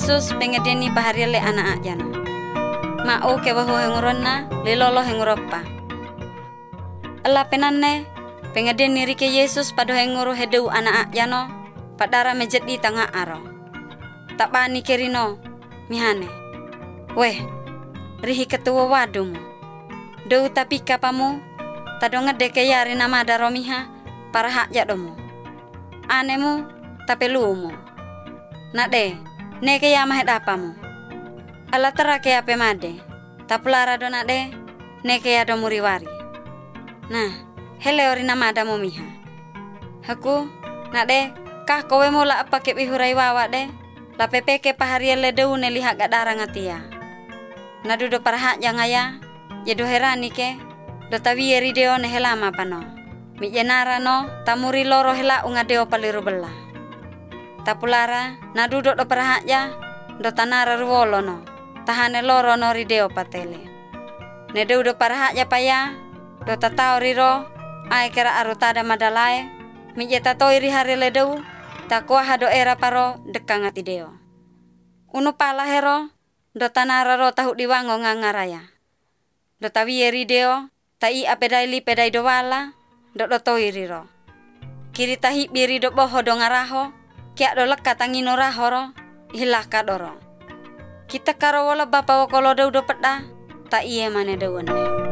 Yesus pengedeni pahariele anak jana. Mau ke bahu henguronna lilolo henguropa. Ela penanne pengedeni rike Yesus pada henguru hedeu anak jano padara mejet di tengah aro. Tak bani kerino mihane. Weh, rihi ketua wadumu. Deu tapi kapamu tado ngedeke yari nama daromiha para hak jadomu. Anemu tapelumu. Nade, neke ya mahet apamu. Ala terake ape made. Tapulara do nade, neke ya do muriwari. Nah, hele ori nama adamu miha. Haku, nade, kah kowe mula apa ke bihurai wawa de? La pepeke pahariele deu ne lihat gak darang atia. Nadu do para hak jangaya, jedo herani ke, do tawieri deo ne helama pano. Mi jenara no, tamuri loro hela unga deo paliru belah. Tapulara, nadu do para hak ja, do tanara ruolo no, tahane loro no rideo patele. Ne deu do para hak ja paya, do tatao riro, ai kera arutada madalae, mi jetatoi rihari ledeu, takwa hado era paro dekang ati deo. Unu pala hero, do tanara ro tahu diwango ngangaraya. Do tawieri deo, tai apedai li pedai do wala, do toi riro. Kiri tahi biri do boho do ngaraho, kiak do lekat angino rahoro, hilah kadoro. Kita karo wala bapa wakolo do peda, tak iye mane deuane.